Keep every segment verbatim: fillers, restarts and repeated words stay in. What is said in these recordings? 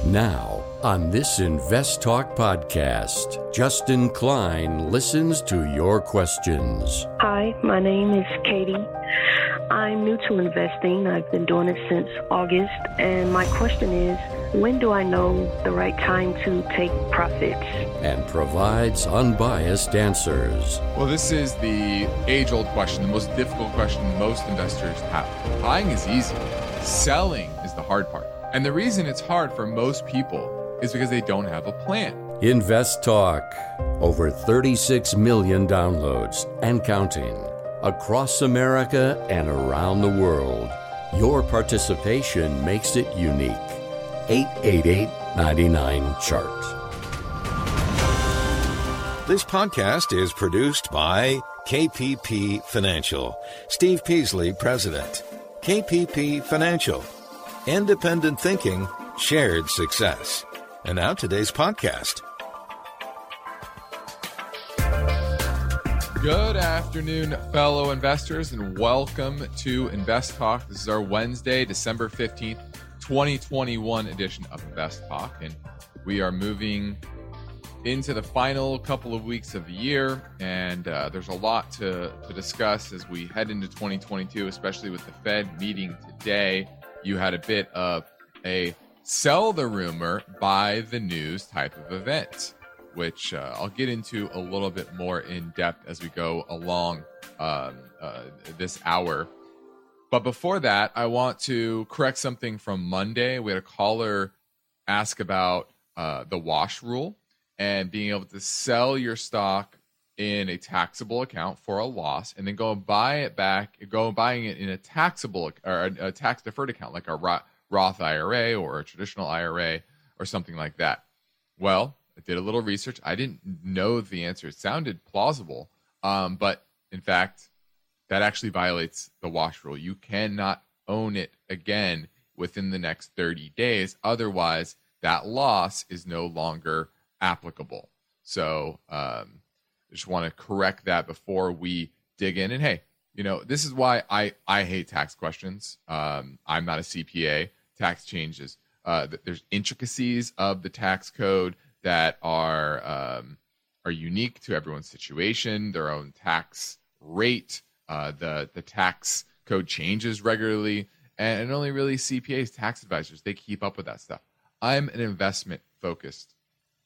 Now, on this Invest Talk podcast, Justin Klein listens to your questions. Hi, my name is Katie. I'm new to investing. I've been doing it since August, and my question is, when do I know the right time to take profits? And provides unbiased answers. Well, this is the age-old question, the most difficult question most investors have. Buying is easy. Selling is the hard part. And the reason it's hard for most people is because they don't have a plan. Invest Talk. Over thirty-six million downloads and counting. Across America and around the world. Your participation makes it unique. eight eight eight, nine nine, chart. This podcast is produced by K P P Financial. Steve Peasley, President. K P P Financial. Independent thinking, shared success. And now today's podcast. Good afternoon, fellow investors, and welcome to Invest Talk. This is our Wednesday, December fifteenth, twenty twenty-one edition of Invest Talk. And we are moving into the final couple of weeks of the year, and uh, there's a lot to, to discuss as we head into twenty twenty-two, especially with the Fed meeting today. You had a bit of a sell the rumor, buy the news type of event, which uh, I'll get into a little bit more in depth as we go along um, uh, this hour. But before that, I want to correct something from Monday. We had a caller ask about uh, the wash rule and being able to sell your stock in a taxable account for a loss, and then go and buy it back, go and buying it in a taxable or a, a tax deferred account, like a Roth I R A or a traditional I R A or something like that. Well, I did a little research. I didn't know the answer. It sounded plausible, um, but in fact, that actually violates the wash rule. You cannot own it again within the next thirty days. Otherwise, that loss is no longer applicable. So, um, I just want to correct that before we dig in. And hey, you know, this is why I, I hate tax questions. Um, I'm not a C P A. Tax changes. Uh, there's intricacies of the tax code that are um, are unique to everyone's situation, their own tax rate. Uh, the the tax code changes regularly, and, and only really C P As, tax advisors, they keep up with that stuff. I'm an investment focused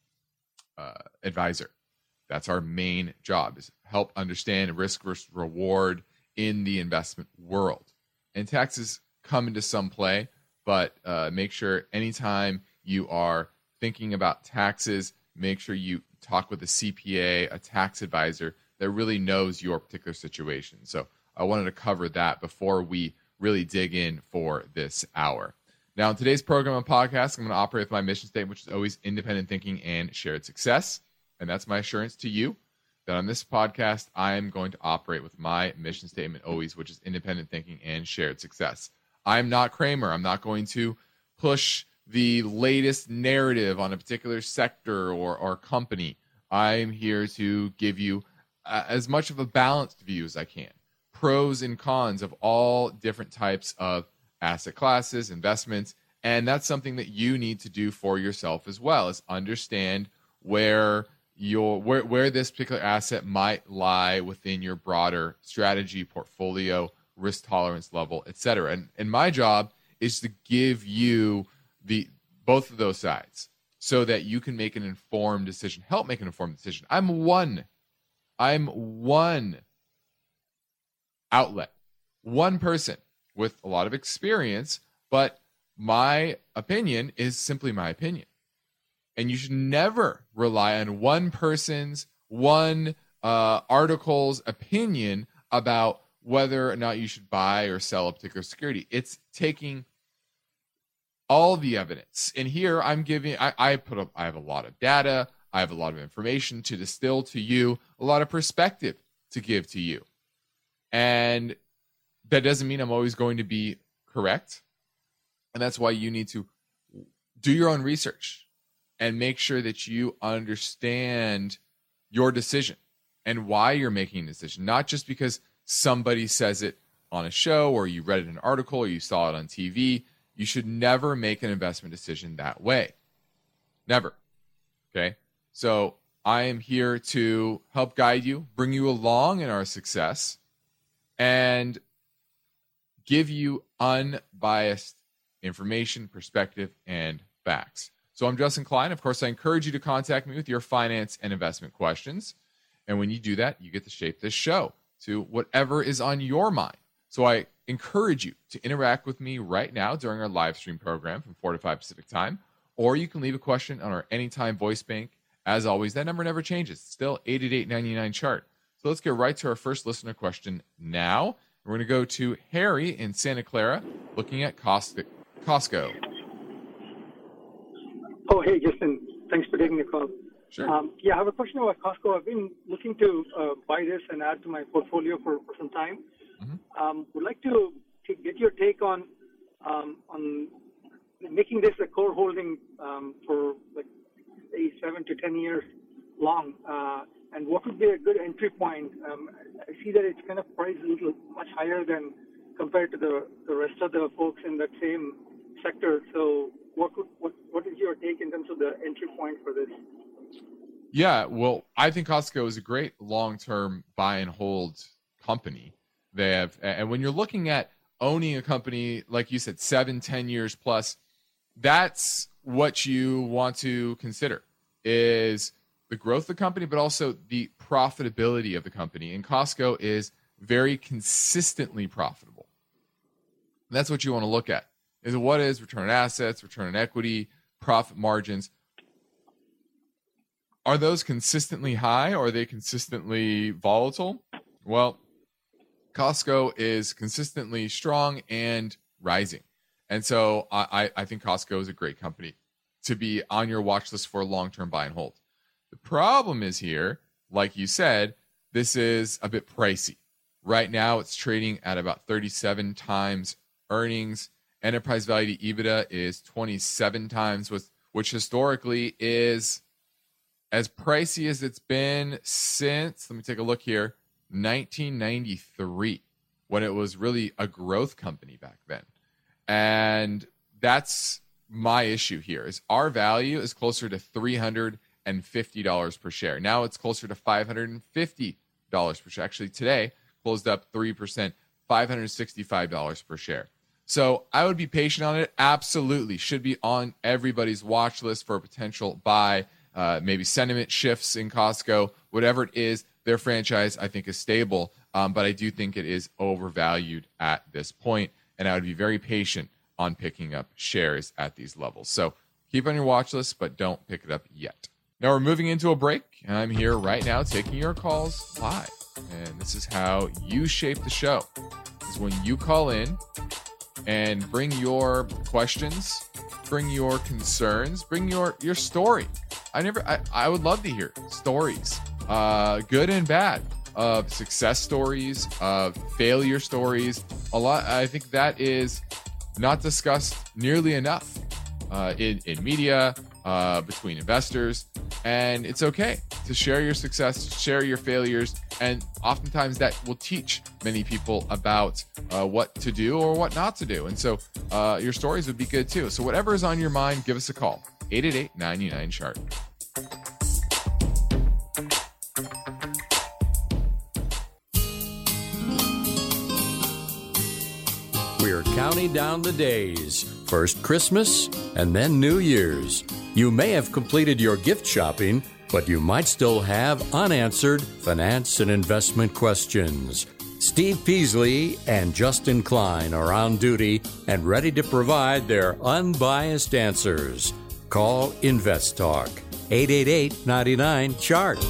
uh, advisor. That's our main job, is help understand risk versus reward in the investment world. And taxes come into some play, but uh, make sure anytime you are thinking about taxes, make sure you talk with a C P A, a tax advisor that really knows your particular situation. So I wanted to cover that before we really dig in for this hour. Now, in today's program and podcast, I'm going to operate with my mission statement, which is always independent thinking and shared success. And that's my assurance to you that on this podcast, I am going to operate with my mission statement always, which is independent thinking and shared success. I'm not Kramer. I'm not going to push the latest narrative on a particular sector or, or company. I'm here to give you uh, as much of a balanced view as I can. Pros and cons of all different types of asset classes, investments, and that's something that you need to do for yourself as well, is understand where your where where this particular asset might lie within your broader strategy, portfolio, risk tolerance level, et cetera. And and my job is to give you the both of those sides so that you can make an informed decision, help make an informed decision. I'm one, I'm one outlet, one person with a lot of experience, but my opinion is simply my opinion. And you should never rely on one person's, one uh, article's opinion about whether or not you should buy or sell a particular security. It's taking all the evidence. And here I'm giving, I, I put up, I have a lot of data, I have a lot of information to distill to you, a lot of perspective to give to you. And that doesn't mean I'm always going to be correct. And that's why you need to do your own research and make sure that you understand your decision and why you're making a decision, not just because somebody says it on a show or you read it in an article or you saw it on T V. You should never make an investment decision that way. Never. Okay? So I am here to help guide you, bring you along in our success, and give you unbiased information, perspective, and facts. So I'm Justin Klein. Of course, I encourage you to contact me with your finance and investment questions. And when you do that, you get to shape this show to whatever is on your mind. So I encourage you to interact with me right now during our live stream program from four to five Pacific time, or you can leave a question on our Anytime Voice Bank. As always, that number never changes. It's still eight eight eight, nine nine, chart. So let's get right to our first listener question now. We're going to go to Harry in Santa Clara looking at Costco. Oh, hey, Justin. Thanks for taking the call. Sure. Um, yeah, I have a question about Costco. I've been looking to uh, buy this and add to my portfolio for, for some time. Mm-hmm. Um, would like to, to get your take on um, on making this a core holding um, for like say seven to ten years long, uh, and what would be a good entry point? Um, I see that it's kind of priced a little much higher than compared to the, the rest of the folks in that same sector. So what would, what what is your take in terms of the entry point for this? Yeah, well, I think Costco is a great long-term buy and hold company. They have, and when you're looking at owning a company, like you said, seven, ten years plus, that's what you want to consider is the growth of the company, but also the profitability of the company. And Costco is very consistently profitable. And that's what you want to look at. Is what is return on assets, return on equity, profit margins. Are those consistently high or are they consistently volatile? Well, Costco is consistently strong and rising. And so I, I think Costco is a great company to be on your watch list for a long-term buy and hold. The problem is here, like you said, this is a bit pricey. Right now it's trading at about thirty-seven times earnings. Enterprise value to EBITDA is twenty-seven times, with, which historically is as pricey as it's been since, let me take a look here, nineteen ninety-three, when it was really a growth company back then. And that's my issue here, is our value is closer to three hundred fifty dollars per share. Now it's closer to five hundred fifty dollars per share. Actually, today closed up three percent, five hundred sixty-five dollars per share. So I would be patient on it. Absolutely. Should be on everybody's watch list for a potential buy. Uh, maybe sentiment shifts in Costco. Whatever it is, their franchise, I think, is stable. Um, but I do think it is overvalued at this point. And I would be very patient on picking up shares at these levels. So keep on your watch list, but don't pick it up yet. Now we're moving into a break. And I'm here right now taking your calls live. And this is how you shape the show. This is when you call in and bring your questions, bring your concerns, bring your, your story. I never, I, I would love to hear stories, uh, good and bad, of success stories, of failure stories. A lot. I think that is not discussed nearly enough uh, in, in media, uh, between investors. And it's okay to share your success, share your failures, and oftentimes that will teach many people about uh, what to do or what not to do. And so uh, your stories would be good too. So whatever is on your mind, give us a call. eight eight eight, nine nine, chart. We're counting down the days. First Christmas and then New Year's. You may have completed your gift shopping, but you might still have unanswered finance and investment questions. Steve Peasley and Justin Klein are on duty and ready to provide their unbiased answers. Call Invest Talk, eight eight eight, nine nine, chart.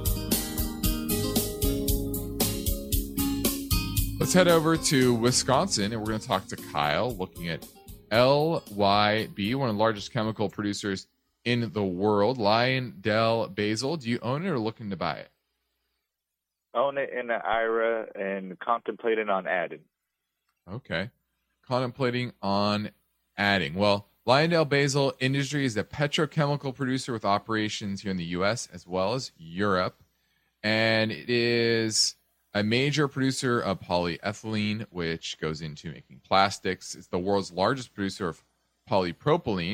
Let's head over to Wisconsin, and we're going to talk to Kyle, looking at L Y B, one of the largest chemical producers in the world. LyondellBasell. Do you own it or looking to buy it? Own it in an I R A and contemplating on adding. Okay. Contemplating on adding. Well, LyondellBasell Industries is a petrochemical producer with operations here in the U S as well as Europe. And it is a major producer of polyethylene, which goes into making plastics. It's the world's largest producer of polypropylene,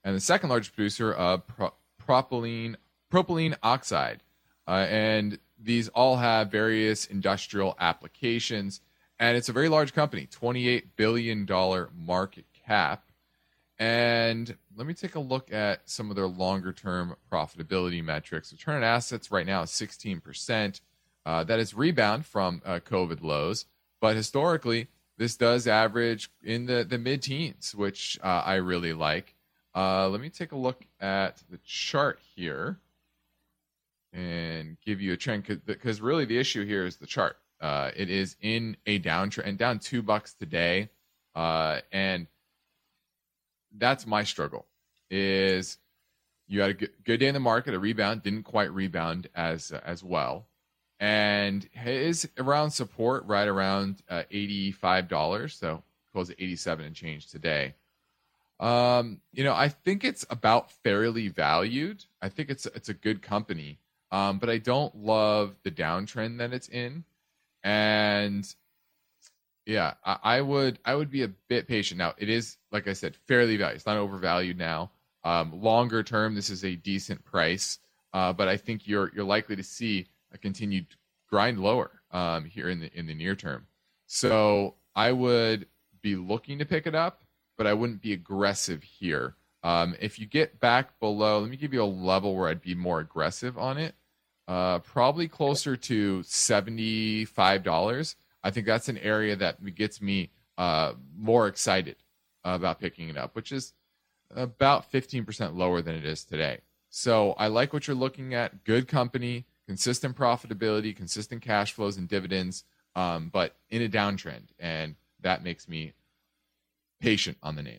and the second largest producer of pro- propylene propylene oxide. Uh, and these all have various industrial applications. And it's a very large company, twenty-eight billion dollars market cap. And let me take a look at some of their longer-term profitability metrics. Return on assets right now is sixteen percent. Uh, that is rebound from uh, COVID lows. But historically, this does average in the, the mid-teens, which uh, I really like. Uh, let me take a look at the chart here and give you a trend, because really the issue here is the chart. Uh, it is in a downtrend, and down two bucks today. Uh, and that's my struggle, is you had a good, good day in the market, a rebound, didn't quite rebound as uh, as well, and is around support right around uh, eighty-five dollars, so close at eighty-seven and change today. Um, you know, I think it's about fairly valued. I think it's it's a good company, um, but I don't love the downtrend that it's in, and yeah, I, I would I would be a bit patient. Now, it is, like I said, fairly valued. It's not overvalued now. Um, longer term, this is a decent price, uh, but I think you're you're likely to see a continued grind lower um, here in the in the near term. So I would be looking to pick it up, but I wouldn't be aggressive here. Um, if you get back below, let me give you a level where I'd be more aggressive on it. Uh, probably closer to seventy-five dollars. I think that's an area that gets me uh, more excited about picking it up, which is about fifteen percent lower than it is today. So I like what you're looking at. Good company, consistent profitability, consistent cash flows and dividends, um, but in a downtrend. And that makes me patient on the name.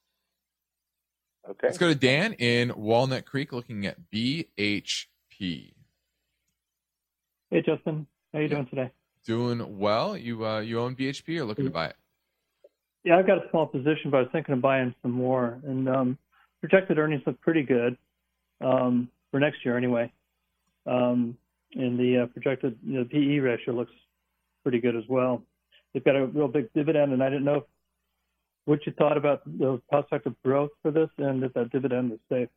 Okay. Let's go to Dan in Walnut Creek looking at B H P. Hey, Justin. How you doing today? Doing well. You uh, you own B H P or looking to buy it? Yeah, I've got a small position, but I was thinking of buying some more. And um, projected earnings look pretty good um, for next year anyway. Um, and the uh, projected you know, P E ratio looks pretty good as well. They've got a real big dividend, and I didn't know if, what you thought about the prospect of growth for this and if that dividend is safe.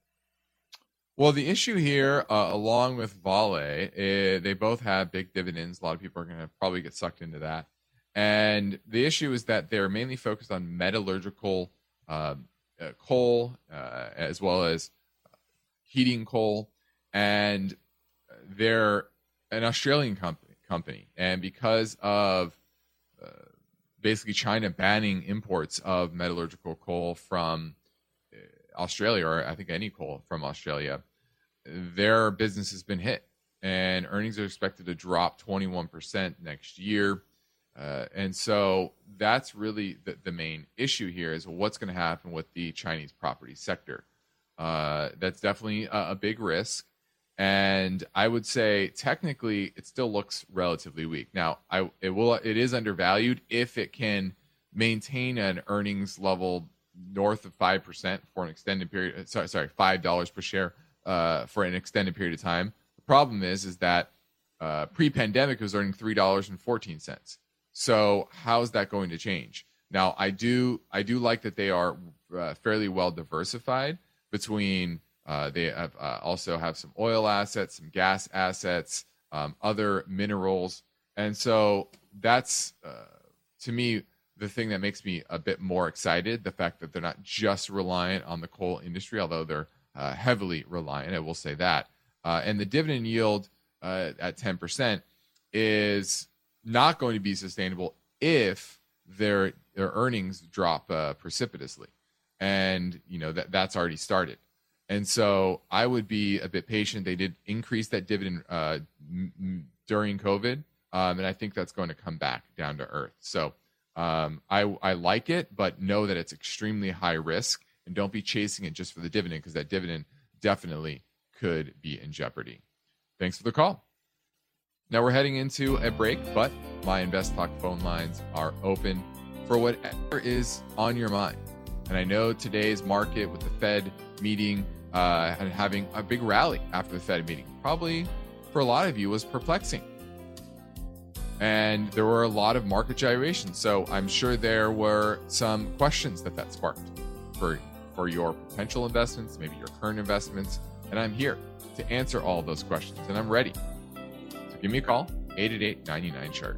Well, the issue here, uh, along with Vale, uh, they both have big dividends. A lot of people are going to probably get sucked into that. And the issue is that they're mainly focused on metallurgical uh, uh, coal, uh, as well as heating coal. And they're an Australian company. company. And because of uh, basically China banning imports of metallurgical coal from Australia, or I think any coal from Australia, their business has been hit, and earnings are expected to drop twenty-one percent next year. Uh, and so that's really the, the main issue here, is what's going to happen with the Chinese property sector. Uh, that's definitely a, a big risk. And I would say technically it still looks relatively weak. Now, I it will it is undervalued if it can maintain an earnings level north of five percent for an extended period. Sorry, sorry, five dollars per share uh, for an extended period of time. The problem is, is that uh, pre-pandemic it was earning three dollars and fourteen cents. So how is that going to change? Now, I do I do like that they are uh, fairly well diversified between. Uh, they have uh, also have some oil assets, some gas assets, um, other minerals, and so that's uh, to me the thing that makes me a bit more excited, the fact that they're not just reliant on the coal industry, although they're uh, heavily reliant, I will say that. Uh, and the dividend yield uh, at ten percent is not going to be sustainable if their their earnings drop uh, precipitously. And, you know, that that's already started. And so I would be a bit patient. They did increase that dividend uh, m- during COVID, um, and I think that's going to come back down to earth. So Um, I, I like it, but know that it's extremely high risk, and don't be chasing it just for the dividend, because that dividend definitely could be in jeopardy. Thanks for the call. Now we're heading into a break, but my Invest Talk phone lines are open for whatever is on your mind. And I know today's market with the Fed meeting uh, and having a big rally after the Fed meeting, probably for a lot of you was perplexing. And there were a lot of market gyrations. So I'm sure there were some questions that that sparked for for your potential investments, maybe your current investments. And I'm here to answer all those questions, and I'm ready. So give me a call, eight eight eight, nine nine, chart.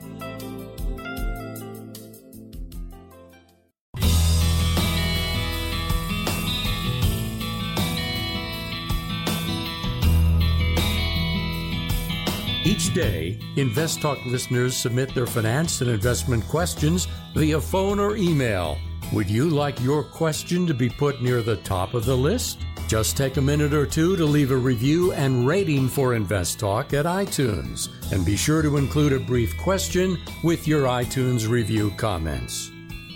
Each day, Invest Talk listeners submit their finance and investment questions via phone or email. Would you like your question to be put near the top of the list? Just take a minute or two to leave a review and rating for Invest Talk at iTunes. And be sure to include a brief question with your iTunes review comments.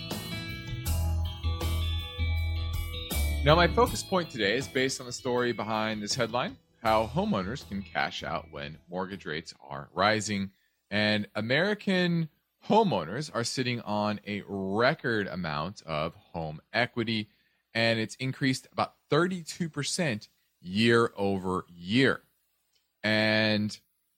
Now, my focus point today is based on the story behind this headline: how homeowners can cash out when mortgage rates are rising. And American homeowners are sitting on a record amount of home equity, and it's increased about thirty-two percent year over year. And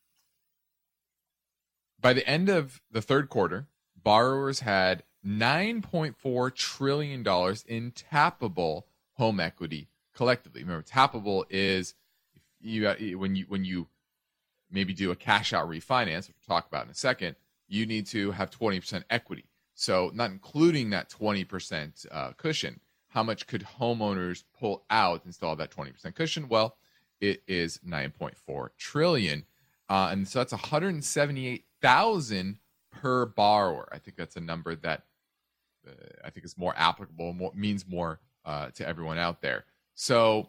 by the end of the third quarter, borrowers had nine point four trillion dollars in tappable home equity collectively. Remember, tappable is You, when you when you maybe do a cash out refinance, which we'll talk about in a second, you need to have twenty percent equity. So not including that twenty percent uh, cushion, how much could homeowners pull out instead of that twenty percent cushion? Well, it is nine point four trillion dollars. Uh, and so that's one hundred seventy-eight thousand per borrower. I think that's a number that uh, I think is more applicable, more, means more uh, to everyone out there. So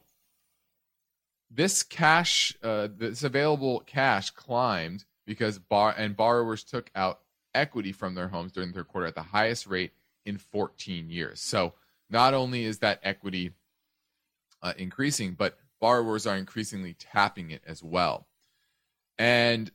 This cash, uh, this available cash climbed because bar and borrowers took out equity from their homes during the third quarter at the highest rate in fourteen years. So not only is that equity uh, increasing, but borrowers are increasingly tapping it as well. And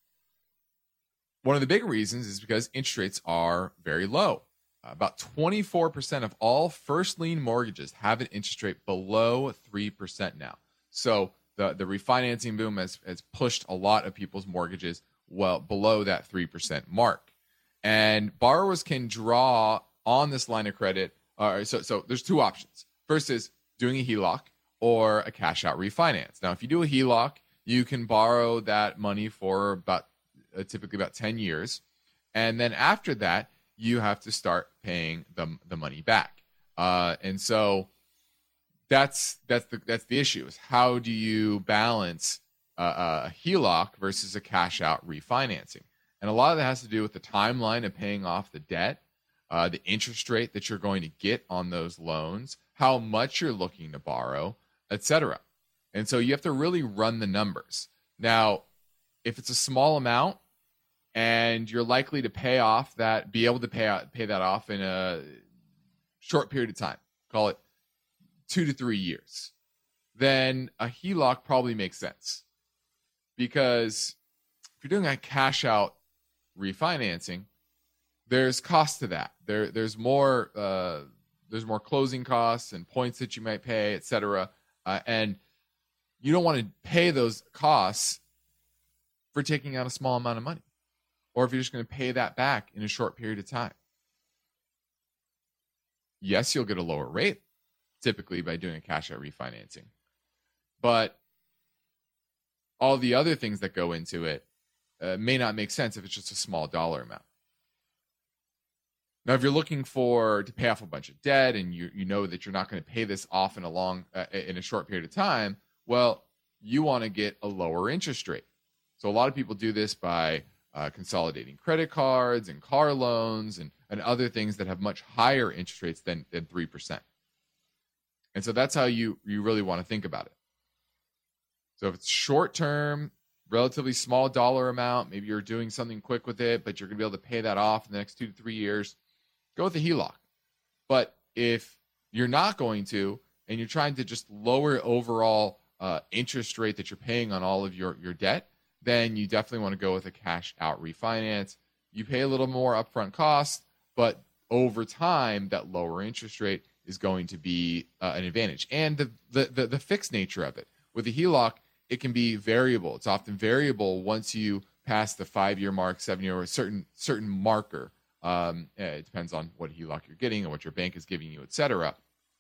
one of the big reasons is because interest rates are very low. Uh, about twenty-four percent of all first lien mortgages have an interest rate below three percent now. So the, the refinancing boom has, has pushed a lot of people's mortgages well below that three percent mark. And borrowers can draw on this line of credit. Uh, so, so there's two options. First is doing a H E L O C or a cash out refinance. Now, if you do a H E L O C, you can borrow that money for about uh, typically about ten years. And then after that, you have to start paying the, the money back. Uh, and so That's that's the that's the issue, is how do you balance uh, a H E L O C versus a cash out refinancing? And a lot of that has to do with the timeline of paying off the debt, uh, the interest rate that you're going to get on those loans, how much you're looking to borrow, et cetera. And so you have to really run the numbers. Now, if it's a small amount and you're likely to pay off that, be able to pay out, pay that off in a short period of time, call it two to three years, then a H E L O C probably makes sense. Because if you're doing a cash out refinancing, there's cost to that. There, there's more, uh, there's more closing costs and points that you might pay, et cetera. Uh, and you don't want to pay those costs for taking out a small amount of money, or if you're just going to pay that back in a short period of time. Yes, you'll get a lower rate, typically by doing a cash out refinancing. But all the other things that go into it uh, may not make sense if it's just a small dollar amount. Now, if you're looking for to pay off a bunch of debt and you you know that you're not going to pay this off in a long uh, in a short period of time, well, you want to get a lower interest rate. So a lot of people do this by uh, consolidating credit cards and car loans and, and other things that have much higher interest rates than, than three percent. And so that's how you, you really want to think about it. So if it's short-term, relatively small dollar amount, maybe you're doing something quick with it, but you're going to be able to pay that off in the next two to three years, go with the H E L O C. But if you're not going to, and you're trying to just lower overall uh, interest rate that you're paying on all of your, your debt, then you definitely want to go with a cash out refinance. You pay a little more upfront cost, but over time, that lower interest rate is going to be uh, an advantage. And the, the, the, the fixed nature of it. With the H E L O C, it can be variable. It's often variable once you pass the five-year mark, seven-year, or a certain, certain marker. Um, it depends on what H E L O C you're getting and what your bank is giving you, et cetera.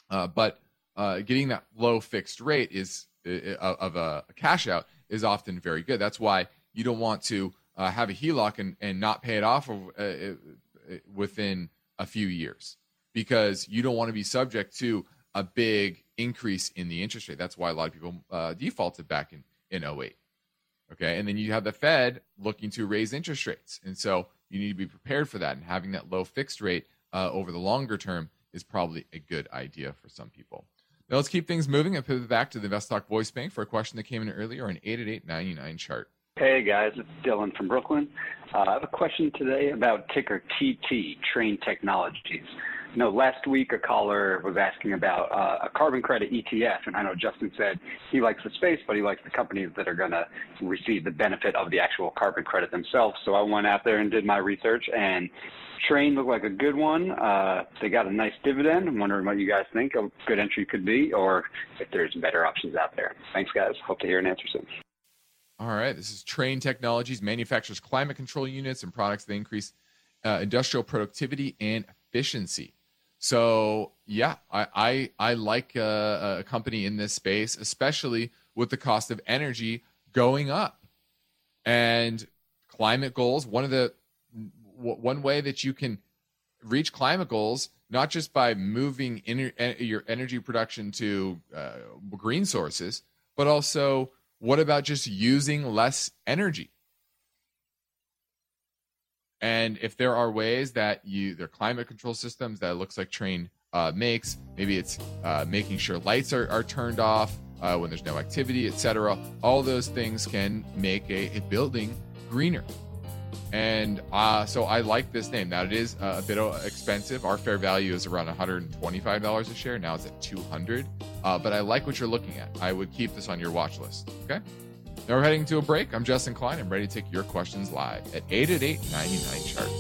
Uh, but uh, getting that low fixed rate is uh, of a cash out is often very good. That's why you don't want to uh, have a H E L O C and, and not pay it off uh, within a few years, because you don't want to be subject to a big increase in the interest rate. That's why a lot of people uh, defaulted back in, in oh eight. Okay. And then you have the Fed looking to raise interest rates. And so you need to be prepared for that. And having that low fixed rate uh, over the longer term is probably a good idea for some people. Now let's keep things moving and pivot back to the InvestTalk voice bank for a question that came in earlier on eight eight eight, nine nine chart. Hey guys, it's Dylan from Brooklyn. Uh, I have a question today about ticker T T, Train Technologies. You know, last week a caller was asking about uh, a carbon credit E T F, and I know Justin said he likes the space, but he likes the companies that are going to receive the benefit of the actual carbon credit themselves. So I went out there and did my research, and Train looked like a good one. Uh, they got a nice dividend. I'm wondering what you guys think a good entry could be, or if there's better options out there. Thanks, guys. Hope to hear an answer soon. All right. This is Train Technologies, manufactures climate control units and products that increase uh, industrial productivity and efficiency. So, yeah, I I, I like a, a company in this space, especially with the cost of energy going up. And climate goals, one of the one way that you can reach climate goals, not just by moving ener- your energy production to uh, green sources, but also what about just using less energy? And if there are ways that you, there are climate control systems that it looks like Train uh, makes, maybe it's uh, making sure lights are, are turned off uh, when there's no activity, et cetera. All those things can make a, a building greener. And uh, so I like this name. Now, it is uh, a bit expensive. Our fair value is around one hundred twenty-five dollars a share. Now it's at two hundred dollars. Uh, but I like what you're looking at. I would keep this on your watch list. Okay? Now we're heading to a break. I'm Justin Klein. I'm ready to take your questions live at eight eight eight, nine nine chart.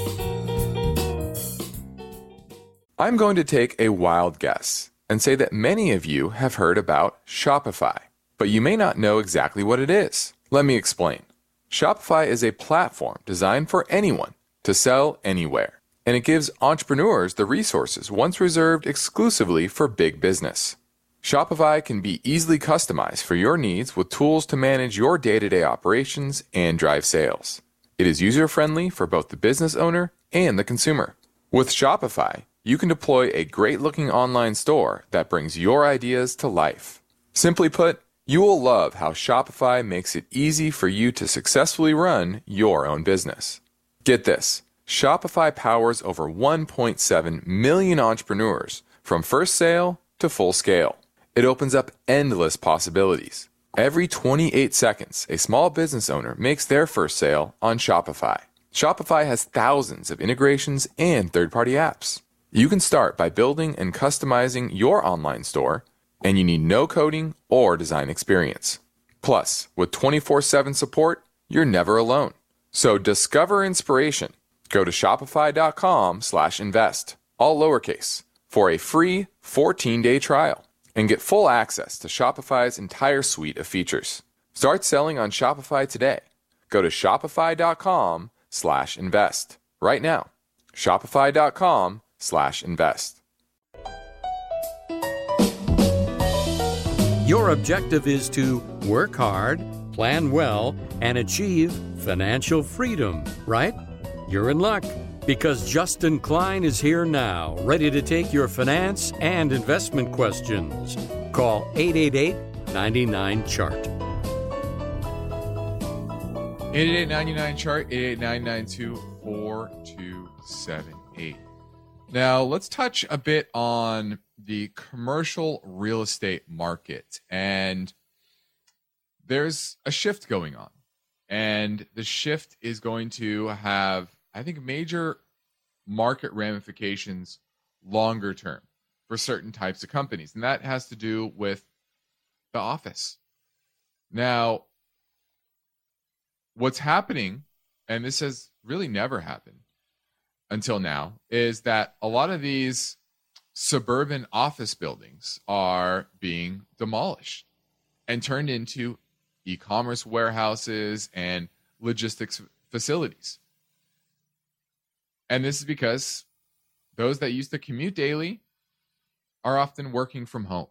I'm going to take a wild guess and say that many of you have heard about Shopify, but you may not know exactly what it is. Let me explain. Shopify is a platform designed for anyone to sell anywhere, and it gives entrepreneurs the resources once reserved exclusively for big business. Shopify can be easily customized for your needs with tools to manage your day-to-day operations and drive sales. It is user-friendly for both the business owner and the consumer. With Shopify, you can deploy a great-looking online store that brings your ideas to life. Simply put, you will love how Shopify makes it easy for you to successfully run your own business. Get this, Shopify powers over one point seven million entrepreneurs from first sale to full scale. It opens up endless possibilities. Every twenty-eight seconds, a small business owner makes their first sale on Shopify. Shopify has thousands of integrations and third-party apps. You can start by building and customizing your online store, and you need no coding or design experience. Plus, with twenty-four seven support, you're never alone. So discover inspiration. Go to shopify.com slash invest, all lowercase, for a free fourteen-day trial and get full access to Shopify's entire suite of features. Start selling on Shopify today. Go to shopify.com slash invest right now. Shopify.com slash invest. Your objective is to work hard, plan well, and achieve financial freedom, right? You're in luck, because Justin Klein is here now, ready to take your finance and investment questions. Call eight eight eight, nine nine, chart. eight eight eight, nine nine, chart, eight eight nine, nine two, four two seven eight. Now, let's touch a bit on the commercial real estate market. And there's a shift going on. And the shift is going to have, I think, major market ramifications longer term for certain types of companies. And that has to do with the office. Now, what's happening, and this has really never happened until now, is that a lot of these suburban office buildings are being demolished and turned into e-commerce warehouses and logistics facilities. And this is because those that used to commute daily are often working from home.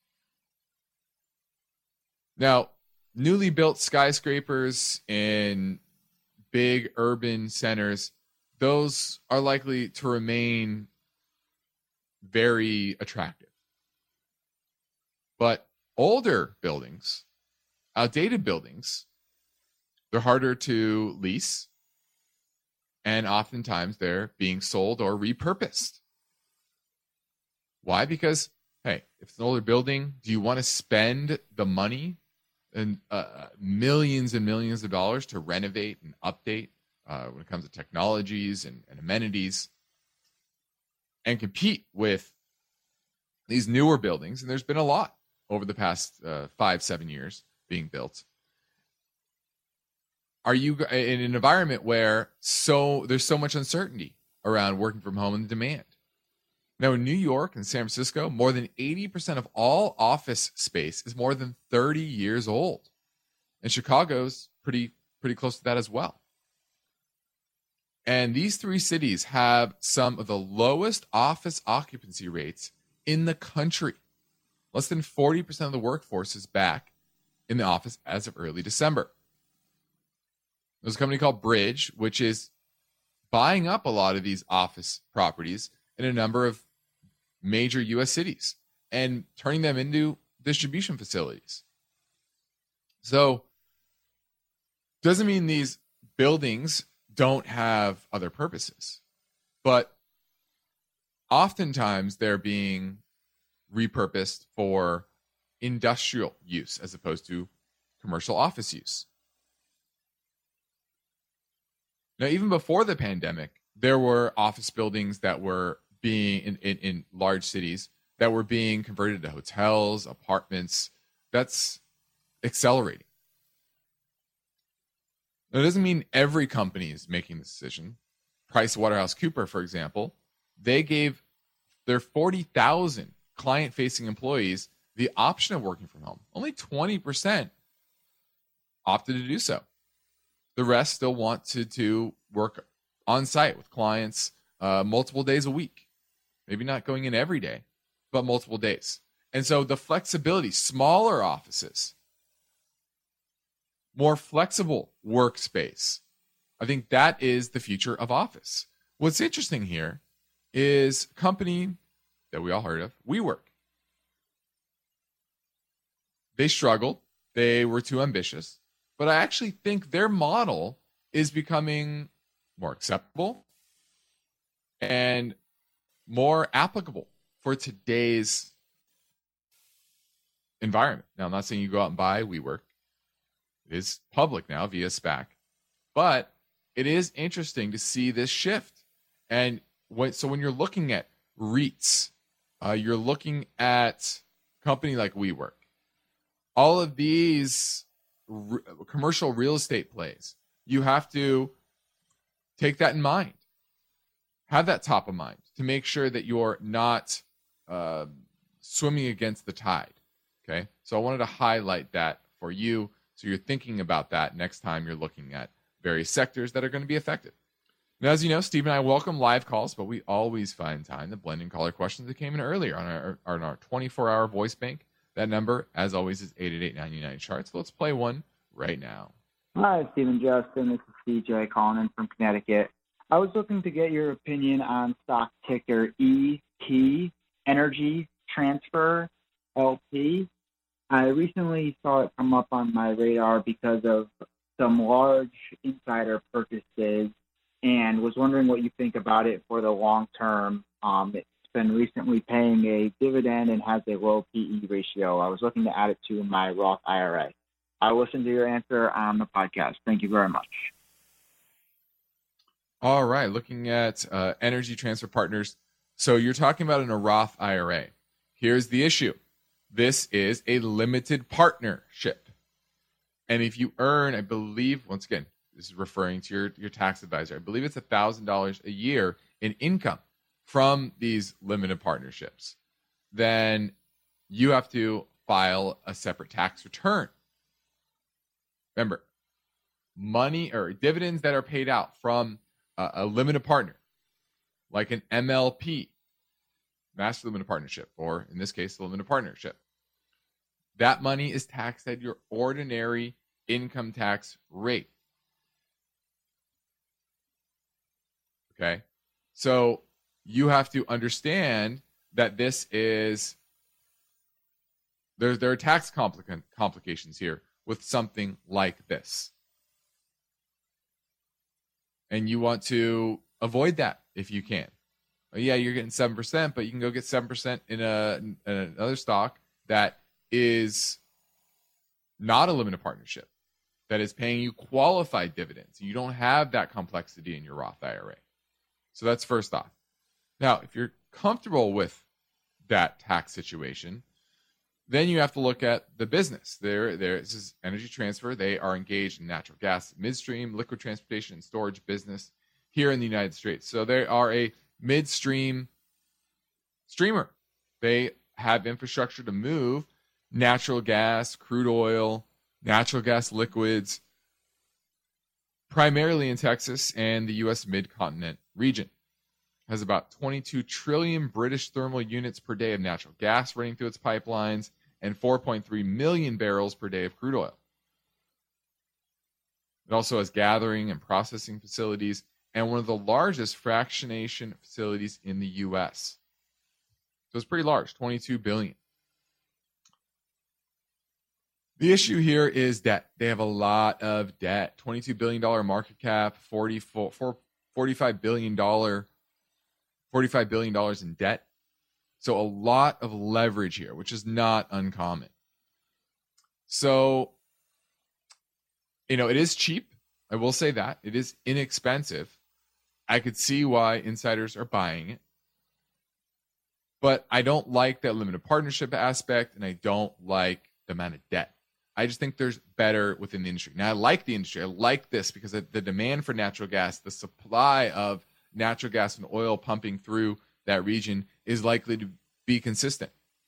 Now, newly built skyscrapers in big urban centers, those are likely to remain very attractive. But older buildings, outdated buildings, they're harder to lease, and oftentimes they're being sold or repurposed. Why? Because, hey, if it's an older building, do you want to spend the money and uh, millions and millions of dollars to renovate and update uh, when it comes to technologies and, and amenities and compete with these newer buildings? And there's been a lot over the past uh, five, seven years being built. Are you in an environment where so there's so much uncertainty around working from home and the demand? Now, in New York and San Francisco, more than eighty percent of all office space is more than thirty years old. And Chicago's pretty pretty close to that as well. And these three cities have some of the lowest office occupancy rates in the country. Less than forty percent of the workforce is back in the office as of early December. There's a company called Bridge, which is buying up a lot of these office properties in a number of major U S cities and turning them into distribution facilities. So, doesn't mean these buildings don't have other purposes, but oftentimes they're being repurposed for industrial use as opposed to commercial office use. Now, even before the pandemic, there were office buildings that were being in, in, in large cities that were being converted to hotels, apartments. That's accelerating. Now, it doesn't mean every company is making this decision. PricewaterhouseCoopers, for example, they gave their forty thousand client-facing employees the option of working from home. Only twenty percent opted to do so. The rest still want to, to work on site with clients uh, multiple days a week. Maybe not going in every day, but multiple days. And so the flexibility, smaller offices, more flexible workspace, I think that is the future of office. What's interesting here is a company that we all heard of, WeWork. They struggled. They were too ambitious. But I actually think their model is becoming more acceptable and more applicable for today's environment. Now, I'm not saying you go out and buy WeWork. It is public now via SPAC. But it is interesting to see this shift. And when, so when you're looking at REITs, uh, you're looking at a company like WeWork. All of these re- commercial real estate plays, you have to take that in mind. Have that top of mind to make sure that you're not uh, swimming against the tide. Okay, so I wanted to highlight that for you, so you're thinking about that next time you're looking at various sectors that are going to be affected. Now, as you know, Steve and I welcome live calls, but we always find time to blend in caller questions that came in earlier on our on our twenty-four hour voice bank. That number, as always, is eight eight eight, nine nine, charts. So let's play one right now. Hi, Steve and Justin. This is C J calling in from Connecticut. I was looking to get your opinion on stock ticker E T, Energy Transfer L P. I recently saw it come up on my radar because of some large insider purchases and was wondering what you think about it for the long term. Um, it's been recently paying a dividend and has a low P E ratio. I was looking to add it to my Roth I R A. I'll listen to your answer on the podcast. Thank you very much. All right, looking at uh, Energy Transfer Partners. So you're talking about in a Roth I R A. Here's the issue. This is a limited partnership. And if you earn, I believe, once again, this is referring to your, your tax advisor, I believe it's one thousand dollars a year in income from these limited partnerships, then you have to file a separate tax return. Remember, money or dividends that are paid out from a, a limited partner, like an M L P, master limited partnership, or in this case, the limited partnership. That money is taxed at your ordinary income tax rate. Okay? So you have to understand that this is, there, there are tax complica- complications here with something like this. And you want to avoid that if you can. Yeah, you're getting seven percent, but you can go get seven percent in, a, in another stock that is not a limited partnership, that is paying you qualified dividends. You don't have that complexity in your Roth I R A. So that's first off. Now, if you're comfortable with that tax situation, then you have to look at the business. There, there this is Energy Transfer. They are engaged in natural gas midstream, liquid transportation, and storage business here in the United States. So they are a midstream streamer. They have infrastructure to move natural gas, crude oil, natural gas liquids, primarily in Texas and the U S mid-continent region. Has about twenty-two trillion British thermal units per day of natural gas running through its pipelines and four point three million barrels per day of crude oil. It also has gathering and processing facilities and one of the largest fractionation facilities in the U S. So it's pretty large, twenty-two billion. The issue here is debt. They have a lot of debt. twenty-two billion dollars market cap, forty-four, forty-five billion dollars forty-five billion dollars in debt. So a lot of leverage here, which is not uncommon. So, you know, it is cheap. I will say that. It is inexpensive. I could see why insiders are buying it. But I don't like that limited partnership aspect, and I don't like the amount of debt. I just think there's better within the industry. Now, I like the industry. I like this because the demand for natural gas, the supply of natural gas and oil pumping through that region is likely to be consistent.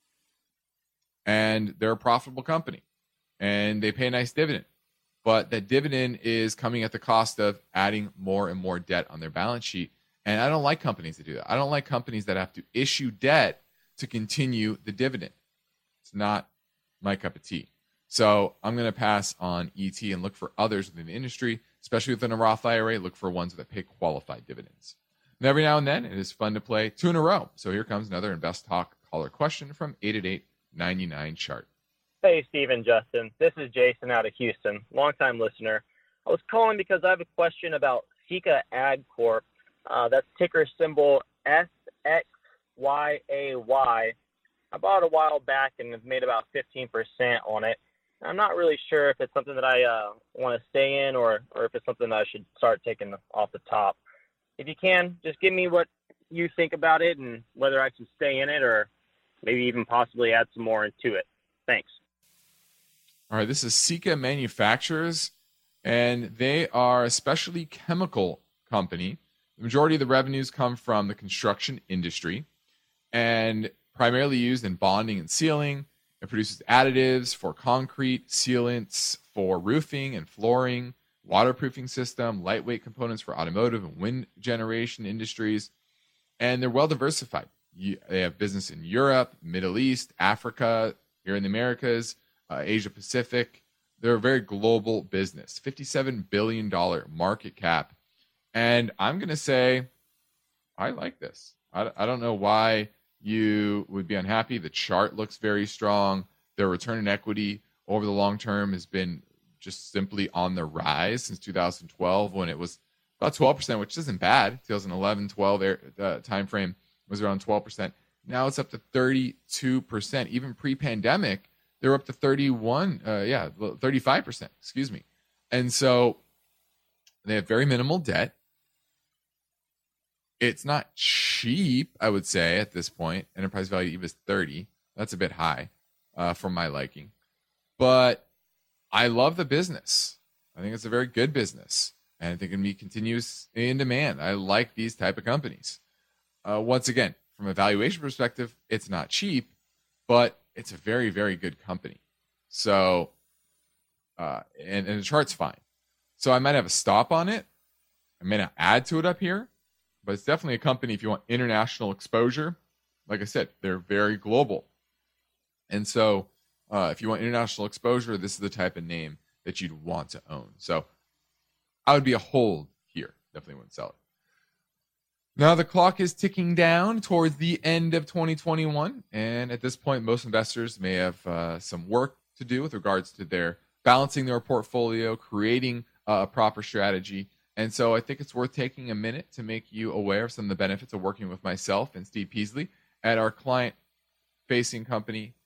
And they're a profitable company. And they pay a nice dividend. But that dividend is coming at the cost of adding more and more debt on their balance sheet. And I don't like companies that do that. I don't like companies that have to issue debt to continue the dividend. It's not my cup of tea. So I'm going to pass on E T and look for others within the industry, especially within a Roth I R A, look for ones that pay qualified dividends. And every now and then, it is fun to play two in a row. So here comes another Invest Talk caller question from eight eight eight, nine nine, chart. Hey, Steve and Justin. This is Jason out of Houston, longtime listener. I was calling because I have a question about Sika Ag Corp. Uh, that's ticker symbol S X Y A Y. I bought it a while back and have made about fifteen percent on it. I'm not really sure if it's something that I uh, want to stay in or, or if it's something that I should start taking off the top. If you can, just give me what you think about it and whether I should stay in it or maybe even possibly add some more into it. Thanks. All right, this is Sika Manufacturers, and they are a specialty chemical company. The majority of the revenues come from the construction industry and primarily used in bonding and sealing. It produces additives for concrete, sealants for roofing and flooring, waterproofing system, lightweight components for automotive and wind generation industries. And they're well diversified. They have business in Europe, Middle East, Africa, here in the Americas, uh, Asia Pacific. They're a very global business, fifty-seven billion dollars market cap. And I'm going to say, I like this. I, I don't know why you would be unhappy. The chart looks very strong. Their return on equity over the long term has been just simply on the rise since two thousand twelve, when it was about twelve percent, which isn't bad. twenty eleven twelve uh, time frame was around twelve percent. Now it's up to thirty-two percent. Even pre-pandemic, they were up to thirty-one, uh, yeah, thirty-five percent, excuse me. And so they have very minimal debt. It's not cheap, I would say, at this point. Enterprise value E V is thirty. That's a bit high uh, for my liking. But I love the business. I think it's a very good business. And I think it can be continuous in demand. I like these type of companies. Uh, once again, from a valuation perspective, it's not cheap, but it's a very, very good company. So, uh, and, and the chart's fine. So I might have a stop on it. I may not add to it up here. But it's definitely a company if you want international exposure like I said, they're very global. And so uh, if you want international exposure, this is the type of name that you'd want to own. So I would be a hold here. Definitely wouldn't sell it. Now the clock is ticking down towards the end of twenty twenty-one. And at this point, most investors may have uh, some work to do with regards to their balancing their portfolio, creating a proper strategy. And so I think it's worth taking a minute to make you aware of some of the benefits of working with myself and Steve Peasley at our client-facing company,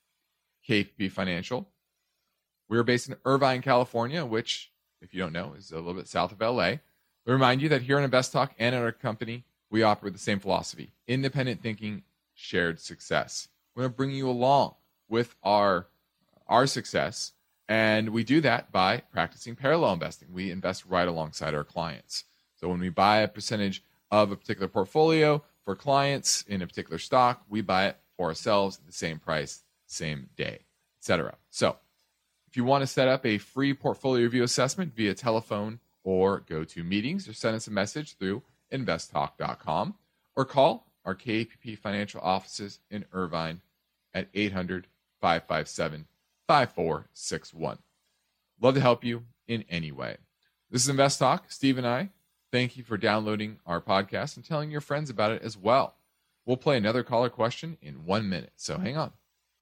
K P P Financial. We're based in Irvine, California, which, if you don't know, is a little bit south of L A. We remind you that here on Invest Talk and at our company, we operate the same philosophy: independent thinking, shared success. We're going to bring you along with our, our success, and we do that by practicing parallel investing. We invest right alongside our clients. So when we buy a percentage of a particular portfolio for clients in a particular stock, we buy it for ourselves at the same price, same day, et cetera. So if you want to set up a free portfolio review assessment via telephone or go to meetings, or send us a message through invest talk dot com or call our K P P Financial offices in Irvine at eight hundred, five five seven, five four six one. Love to help you in any way. This is Invest Talk. Steve and I thank you for downloading our podcast and telling your friends about it as well. We'll play another caller question in one minute, so hang on.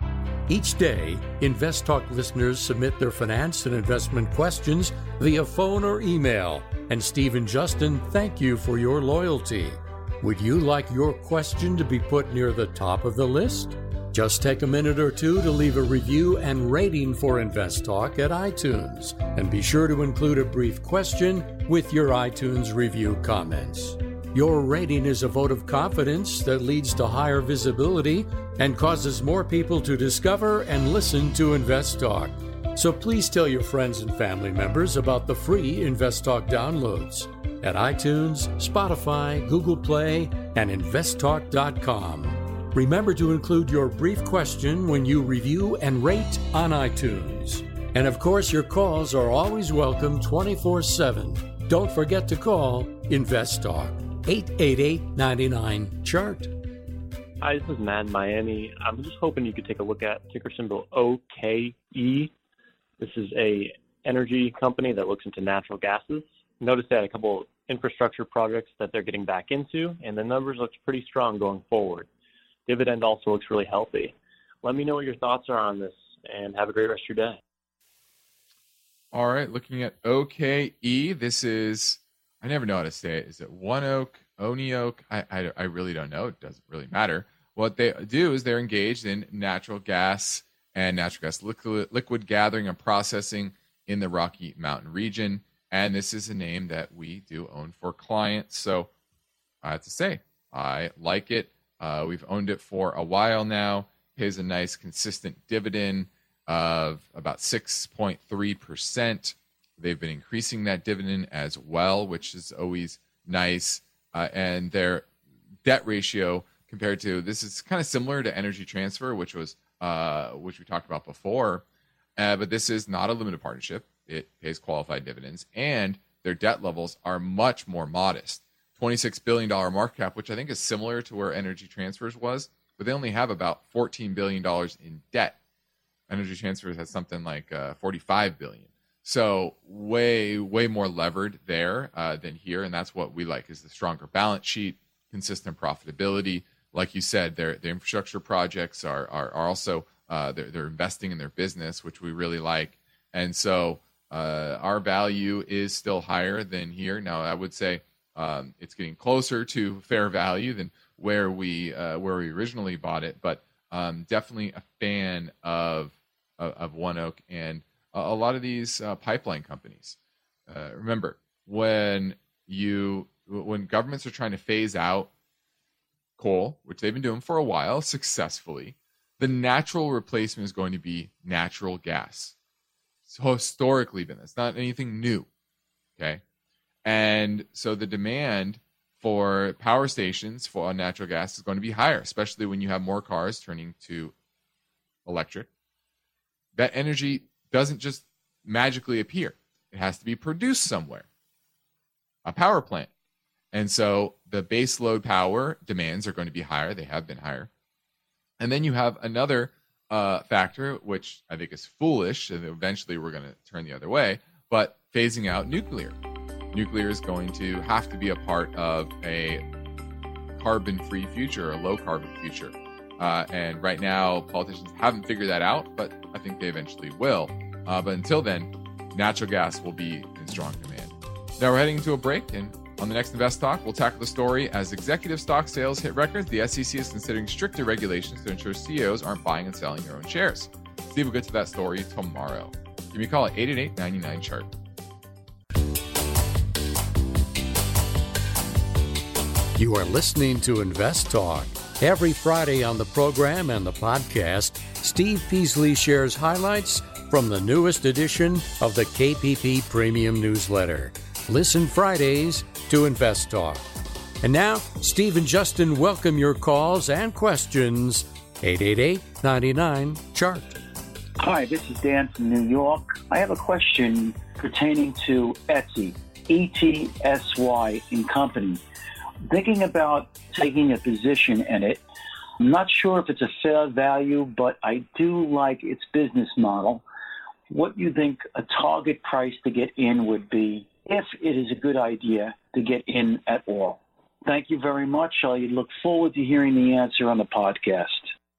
Each day, Invest Talk listeners submit their finance and investment questions via phone or email. And Steve and Justin thank you for your loyalty. Would you like your question to be put near the top of the list? Just take a minute or two to leave a review and rating for Invest Talk at iTunes. And be sure to include a brief question with your iTunes review comments. Your rating is a vote of confidence that leads to higher visibility and causes more people to discover and listen to Invest Talk. So please tell your friends and family members about the free Invest Talk downloads at iTunes, Spotify, Google Play, and invest talk dot com. Remember to include your brief question when you review and rate on iTunes. And of course, your calls are always welcome twenty-four seven. Don't forget to call Invest Talk. eight eight eight, nine nine, chart. Hi, this is Matt in Miami. I'm just hoping you could take a look at ticker symbol O K E. This is a energy company that looks into natural gases. Notice they had a couple infrastructure projects that they're getting back into, and the numbers look pretty strong going forward. Dividend also looks really healthy. Let me know what your thoughts are on this, and have a great rest of your day. All right, looking at O K E, this is, I never know how to say it. Is it One Oak, Oni Oak? I, I, I really don't know. It doesn't really matter. What they do is they're engaged in natural gas and natural gas liquid, liquid gathering and processing in the Rocky Mountain region. And this is a name that we do own for clients. So I have to say, I like it. Uh, we've owned it for a while now. Pays a nice consistent dividend of about six point three percent. They've been increasing that dividend as well, which is always nice. Uh, and their debt ratio compared to, this is kind of similar to Energy Transfer, which was uh, which we talked about before. Uh, but this is not a limited partnership. It pays qualified dividends, and their debt levels are much more modest. twenty-six billion dollars market cap, which I think is similar to where Energy Transfers was, but they only have about fourteen billion dollars in debt. Energy Transfers has something like uh, forty-five billion dollars. So way, way more levered there uh, than here, and that's what we like, is the stronger balance sheet, consistent profitability. Like you said, their their infrastructure projects are are, are also uh, they're they're investing in their business, which we really like, and so uh, our value is still higher than here. Now, I would say um, it's getting closer to fair value than where we uh, where we originally bought it, but um, definitely a fan of of, of One Oak and a lot of these uh, pipeline companies. Uh, remember, when you when governments are trying to phase out coal, which they've been doing for a while successfully, the natural replacement is going to be natural gas. It's historically been. It's not anything new, okay? And so the demand for power stations for natural gas is going to be higher, especially when you have more cars turning to electric. That energy doesn't just magically appear. It has to be produced somewhere. A power plant. And so the base load power demands are going to be higher. They have been higher. And then you have another uh, factor, which I think is foolish, and eventually we're going to turn the other way, but phasing out nuclear. Nuclear is going to have to be a part of a carbon-free future, a low-carbon future. Uh, and right now, politicians haven't figured that out, but I think they eventually will. Uh, but until then, natural gas will be in strong demand. Now we're heading into a break, and on the next Invest Talk, we'll tackle the story as executive stock sales hit records. The S E C is considering stricter regulations to ensure C E Os aren't buying and selling their own shares. Steve will get to that story tomorrow. Give me a call at eight eight eight, nine nine, chart. You are listening to Invest Talk. Every Friday on the program and the podcast, Steve Peasley shares highlights from the newest edition of the K P P Premium Newsletter. Listen Fridays to Invest Talk. And now, Steve and Justin welcome your calls and questions. eight eight eight, nine nine, chart. Hi, this is Dan from New York. I have a question pertaining to Etsy, E T S Y and Company. Thinking about taking a position in it. I'm not sure if it's a fair value, but I do like its business model. What you think a target price to get in would be, if it is a good idea to get in at all. Thank you very much. I look forward to hearing the answer on the podcast.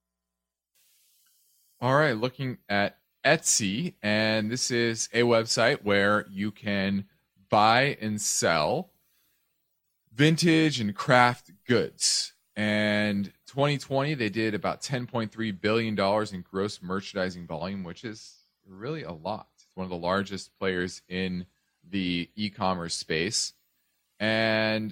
All right, looking at Etsy, and this is a website where you can buy and sell vintage and craft goods. And twenty twenty, they did about ten point three billion dollars in gross merchandising volume, which is really a lot. It's one of the largest players in the e-commerce space. And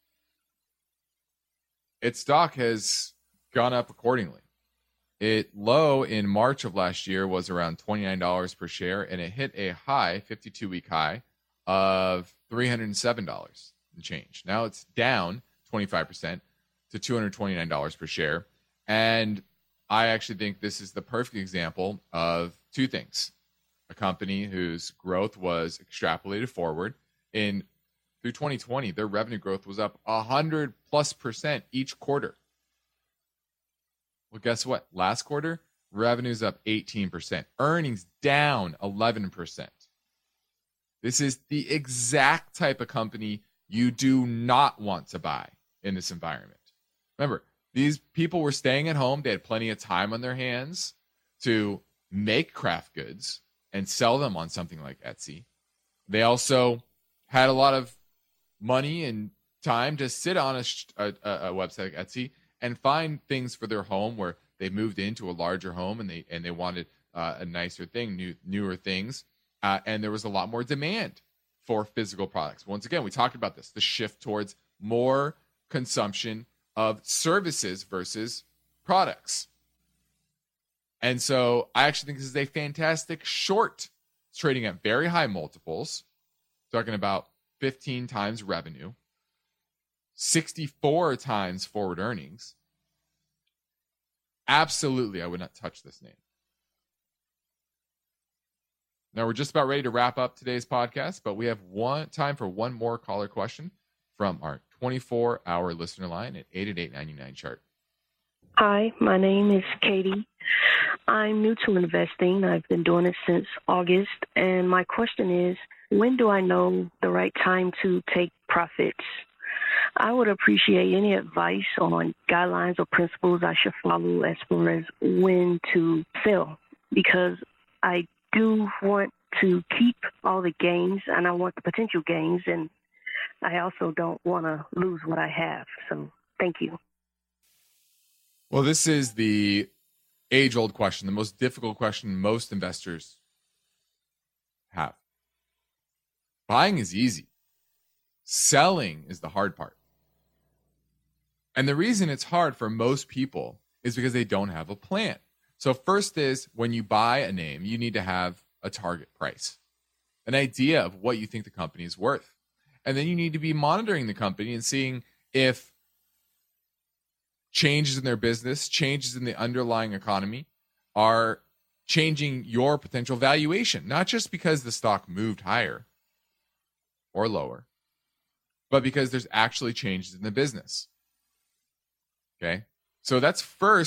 its stock has gone up accordingly. It low in March of last year was around twenty-nine dollars per share, and it hit a high, fifty-two-week high, of three hundred seven dollars and change. Now it's down twenty-five percent to two hundred twenty-nine dollars per share. And I actually think this is the perfect example of two things. A company whose growth was extrapolated forward. In through twenty twenty, their revenue growth was up one hundred plus percent each quarter. Well, guess what? Last quarter, revenue's up eighteen percent. Earnings down eleven percent. This is the exact type of company you do not want to buy in this environment. Remember, these people were staying at home. They had plenty of time on their hands to make craft goods and sell them on something like Etsy. They also had a lot of money and time to sit on a, a, a website like Etsy and find things for their home where they moved into a larger home and they and they wanted uh, a nicer thing, new newer things, uh, and there was a lot more demand for physical products. Once again, we talked about this, the shift towards more consumption of services versus products. And so I actually think this is a fantastic short. It's trading at very high multiples, talking about fifteen times revenue, sixty-four times forward earnings. Absolutely, I would not touch this name. Now, we're just about ready to wrap up today's podcast, but we have one time for one more caller question from our twenty-four hour listener line at eight eight eight, nine nine, chart. Hi, my name is Katie. I'm new to investing. I've been doing it since August, and my question is, when do I know the right time to take profits? I would appreciate any advice on guidelines or principles I should follow as far as when to sell, because I do want to keep all the gains, and I want the potential gains, and I also don't want to lose what I have. So thank you. Well, this is the age-old question, the most difficult question most investors have. Buying is easy. Selling is the hard part. And the reason it's hard for most people is because they don't have a plan. So first is, when you buy a name, you need to have a target price, an idea of what you think the company is worth. And then you need to be monitoring the company and seeing if changes in their business, changes in the underlying economy are changing your potential valuation, not just because the stock moved higher or lower, but because there's actually changes in the business. Okay? So that's first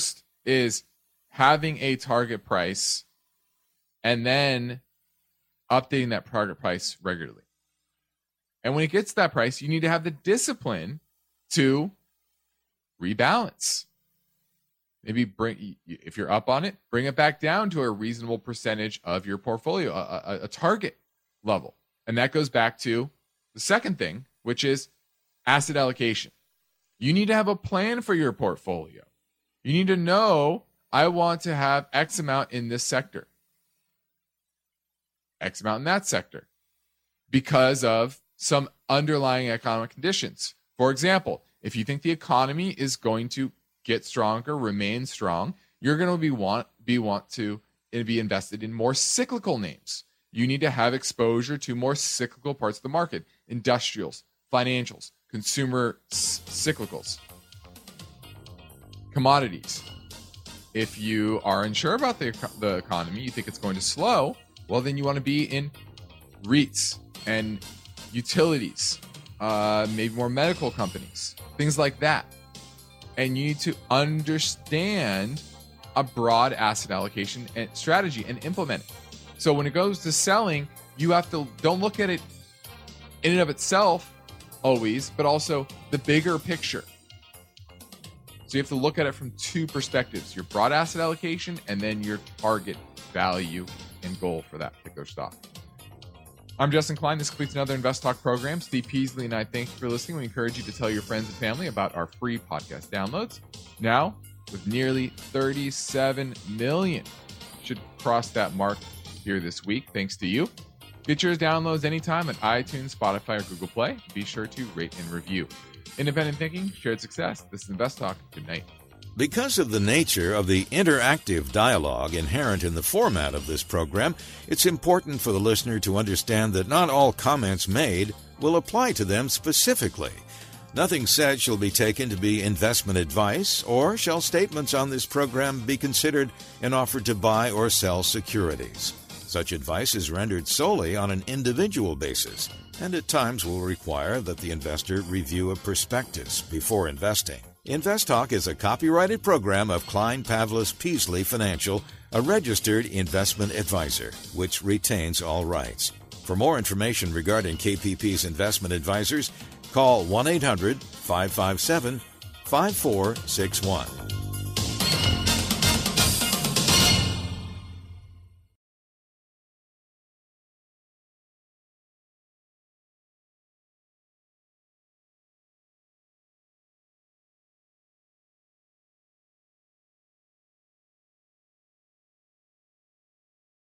is having a target price and then updating that target price regularly. And when it gets to that price, you need to have the discipline to rebalance. Maybe bring, if you're up on it, bring it back down to a reasonable percentage of your portfolio, a, a, a target level. And that goes back to the second thing, which is asset allocation. You need to have a plan for your portfolio. You need to know, I want to have X amount in this sector, X amount in that sector, because of some underlying economic conditions. For example, if you think the economy is going to get stronger, remain strong, you're going to be want be want to be invested in more cyclical names. You need to have exposure to more cyclical parts of the market, industrials, financials, consumer c- cyclicals, commodities. If you are unsure about the, the economy, you think it's going to slow, well, then you want to be in REITs and utilities, uh, maybe more medical companies, things like that. And you need to understand a broad asset allocation and strategy and implement it. So when it goes to selling, you have to, don't look at it in and of itself always, but also the bigger picture. So you have to look at it from two perspectives, your broad asset allocation and then your target value and goal for that particular stock. I'm Justin Klein. This completes another Invest Talk program. Steve Peasley and I thank you for listening. We encourage you to tell your friends and family about our free podcast downloads. Now, with nearly thirty-seven million, should cross that mark here this week, thanks to you. Get yours downloads anytime at iTunes, Spotify, or Google Play. Be sure to rate and review. Independent thinking, shared success. This is Invest Talk. Good night. Because of the nature of the interactive dialogue inherent in the format of this program, it's important for the listener to understand that not all comments made will apply to them specifically. Nothing said shall be taken to be investment advice, or shall statements on this program be considered an offer to buy or sell securities. Such advice is rendered solely on an individual basis, and at times will require that the investor review a prospectus before investing. Invest Talk is a copyrighted program of Klein Pavlis Peasley Financial, a registered investment advisor, which retains all rights. For more information regarding K P P's investment advisors, call one eight hundred, five five seven, five four six one.